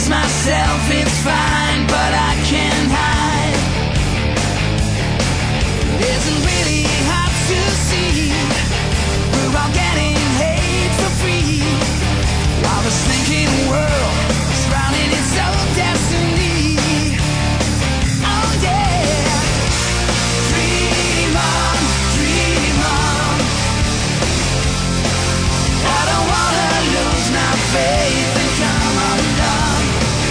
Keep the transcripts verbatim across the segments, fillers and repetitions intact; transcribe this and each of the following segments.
lose myself, it's fine, but I can't hide. Isn't really hard to see. We're all getting hate for free, while this thinking world is drowning its own destiny. Oh yeah. Dream on, dream on. I don't wanna lose my faith and come undone.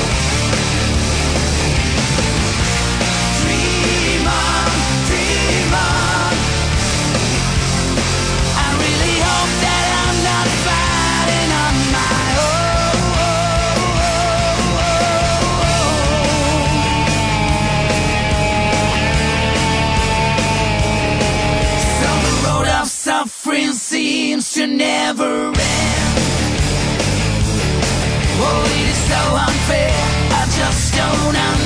Dream on, dream on. I really hope that I'm not fighting on my own. So the road of suffering seems to never end. Oh, it is so unfair, I just don't understand.